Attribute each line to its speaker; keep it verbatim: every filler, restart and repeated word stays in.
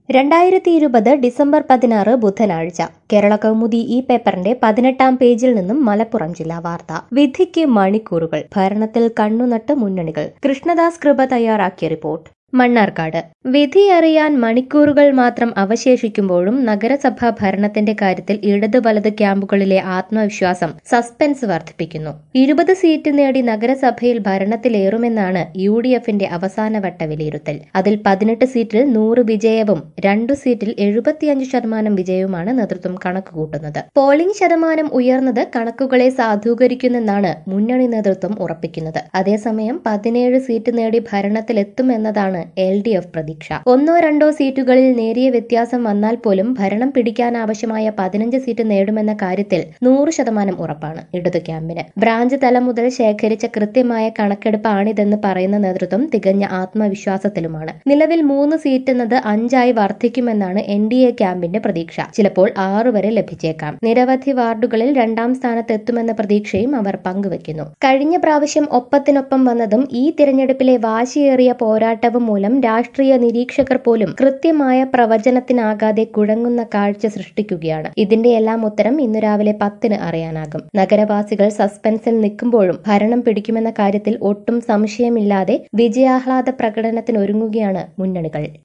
Speaker 1: രണ്ടായിരത്തി ഇരുപത് ഡിസംബർ പതിനാറ് ബുധനാഴ്ച കേരള കൗമുദി ഈ പേപ്പറിന്റെ പതിനെട്ടാം പേജിൽ നിന്നും മലപ്പുറം ജില്ലാ വാർത്ത. വിധിക്ക് മണിക്കൂറുകൾ, ഭരണത്തിൽ കണ്ണുനട്ട് മുന്നണികൾ. കൃഷ്ണദാസ് കൃപ തയ്യാറാക്കിയ റിപ്പോർട്ട്. മണ്ണാർക്കാട്. വിധി അറിയാൻ മണിക്കൂറുകൾ മാത്രം അവശേഷിക്കുമ്പോഴും നഗരസഭാ ഭരണത്തിന്റെ കാര്യത്തിൽ ഇടത് വലത് ക്യാമ്പുകളിലെ ആത്മവിശ്വാസം സസ്പെൻസ് വർദ്ധിപ്പിക്കുന്നു. ഇരുപത് സീറ്റ് നേടി നഗരസഭയിൽ ഭരണത്തിലേറുമെന്നാണ് യു ഡി എഫിന്റെ അവസാനവട്ട വിലയിരുത്തൽ. അതിൽ പതിനെട്ട് സീറ്റിൽ നൂറ് വിജയവും രണ്ടു സീറ്റിൽ എഴുപത്തിയഞ്ച് ശതമാനം വിജയവുമാണ് നേതൃത്വം കണക്കുകൂട്ടുന്നത്. പോളിംഗ് ശതമാനം ഉയർന്നത് കണക്കുകളെ സാധൂകരിക്കുന്നെന്നാണ് മുന്നണി നേതൃത്വം ഉറപ്പിക്കുന്നത്. അതേസമയം പതിനേഴ് സീറ്റ് നേടി ഭരണത്തിലെത്തുമെന്നതാണ് എൽ ഡി എഫ് പ്രതീക്ഷ. ഒന്നോ രണ്ടോ സീറ്റുകളിൽ നേരിയ വ്യത്യാസം വന്നാൽ പോലും ഭരണം പിടിക്കാനാവശ്യമായ പതിനഞ്ച് സീറ്റ് നേടുമെന്ന കാര്യത്തിൽ നൂറ് ശതമാനം ഉറപ്പാണ് ഇടതു ക്യാമ്പിന്. ബ്രാഞ്ച് തലം മുതൽ ശേഖരിച്ച കൃത്യമായ കണക്കെടുപ്പാണിതെന്ന് പറയുന്ന നേതൃത്വം തികഞ്ഞ ആത്മവിശ്വാസത്തിലുമാണ്. നിലവിൽ മൂന്ന് സീറ്റ് എന്നത് അഞ്ചായി വർദ്ധിക്കുമെന്നാണ് എൻ ഡി എ ക്യാമ്പിന്റെ പ്രതീക്ഷ. ചിലപ്പോൾ ആറു വരെ ലഭിച്ചേക്കാം. നിരവധി വാർഡുകളിൽ രണ്ടാം സ്ഥാനത്തെത്തുമെന്ന പ്രതീക്ഷയും അവർ പങ്കുവയ്ക്കുന്നു. കഴിഞ്ഞ പ്രാവശ്യം ഒപ്പത്തിനൊപ്പം വന്നതും ഈ തിരഞ്ഞെടുപ്പിലെ വാശിയേറിയ പോരാട്ടവും മൂലം രാഷ്ട്രീയ നിരീക്ഷകർ പോലും കൃത്യമായ പ്രവചനത്തിനാകാതെ കുഴങ്ങുന്ന കാഴ്ച സൃഷ്ടിക്കുകയാണ്. ഇതിന്റെ എല്ലാം ഉത്തരം ഇന്നു രാവിലെ പത്തിന് അറിയാനാകും. നഗരവാസികൾ സസ്പെൻസിൽ നിൽക്കുമ്പോഴും ഭരണം പിടിക്കുമെന്ന കാര്യത്തിൽ ഒട്ടും സംശയമില്ലാതെ വിജയാഹ്ലാദ പ്രകടനത്തിനൊരുങ്ങുകയാണ് മുന്നണികൾ.